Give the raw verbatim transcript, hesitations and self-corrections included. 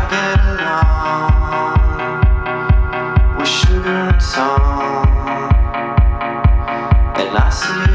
get along with sugar and song, and I see